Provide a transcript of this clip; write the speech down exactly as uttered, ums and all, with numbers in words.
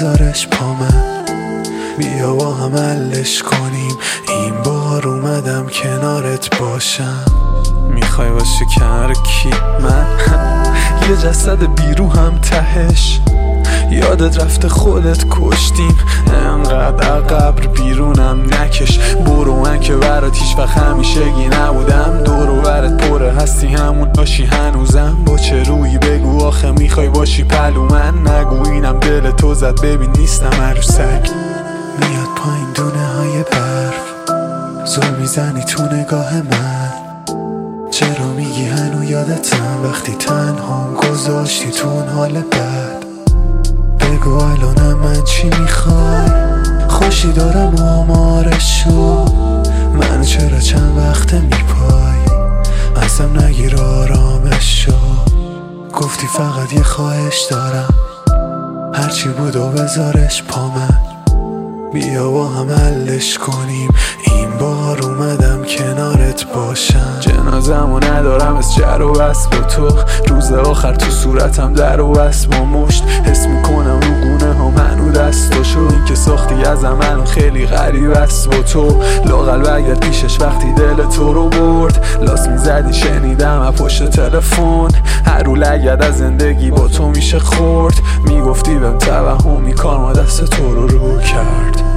بذارش پا من، بیا با هم حلش کنیم. این بار اومدم کنارت باشم. میخوای باشی کنار کی؟ من یه جسد بیروحم تهش، یادت رفته خودت کشتیم. انقدر قبر بیرونم نکش، برو من که برات هیچ وقت همیشگی نبودم. دور و برت پره هستی همون باشی هنوزم. با چه روی بگو آخه میخوای باشی پلو من؟ نگو اینم دل تو زد ببین نیستم عروسک. میاد پایین دونه های برف، زل میزنی تو نگاه من. چرا میگی هنو یادتم وقتی تنهام گذاشتی تو اون حال بد؟ بگو الانم من چی میخوای؟ خوشی دارم آمارشو، من چرا چند وقت میپای؟ ازم نگیر آرامشو. گفتی فقط یه خواهش دارم، هرچی بود و بذارش پا من، بیا با هم حلش کنیم. این بار اومدم کنارت باشم. جنازمو ندارم از جر و بس با تو، روز آخر تو صورتم در و بس با مشت. حس میکنم رو گونه ها منو دستاشو، این که ساختی از منو خیلی غریب است با تو. لااقل بگرد پیشش وقتی دل تو رو برد، لاس میزدی شنیدم از پشت تلفن. هر رو لگد از زندگی با تو میشه خورد، میگفتی بهم توهمی کار ما دست تو رو رو کرد.